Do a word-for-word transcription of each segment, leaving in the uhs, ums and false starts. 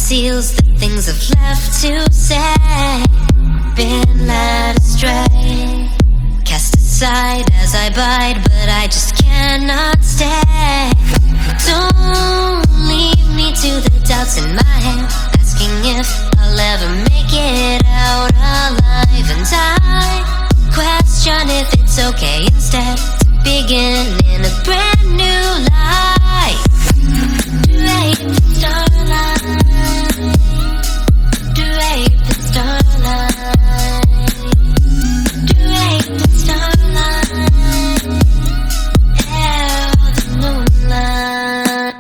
conceals the things I've left to say. Been led astray, cast aside as I bide, but I just cannot stay. Don't leave me to the doubts in my head, asking if I'll ever make it out alive. And I question if it's okay instead to begin in a brand new life. Drape in starlight, drape in starlight, drape in starlight, air the moonlight.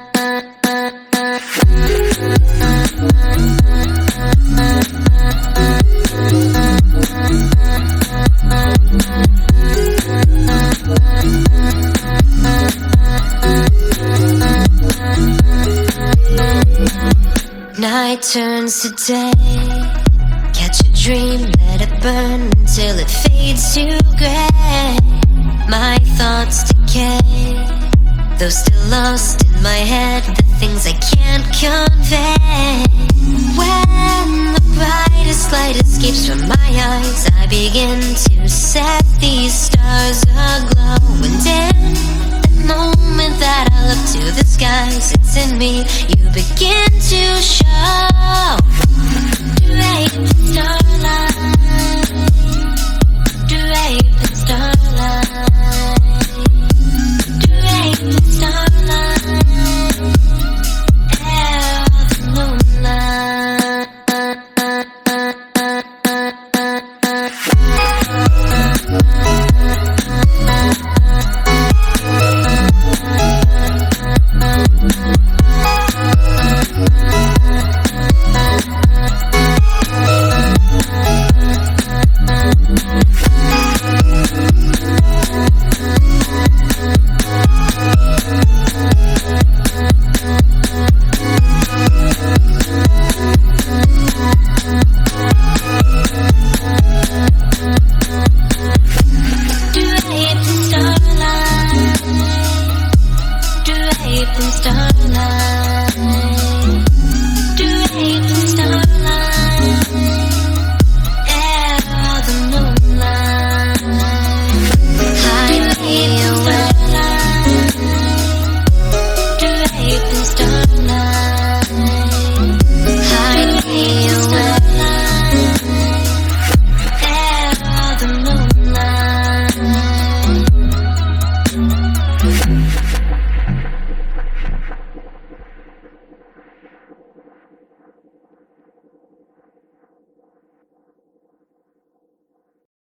Night turns to day, catch a dream, let it burn until it fades to grey. My thoughts decay, though still lost in my head, the things I can't convey. When the brightest light escapes from my eyes, I begin to set these stars aglow. And in that moment that I look to the skies, it's in me you begin to show. Drape in starlight, drape in starlight, drape in starlight, air the moonlight. Drape in starlight, drape in starlight.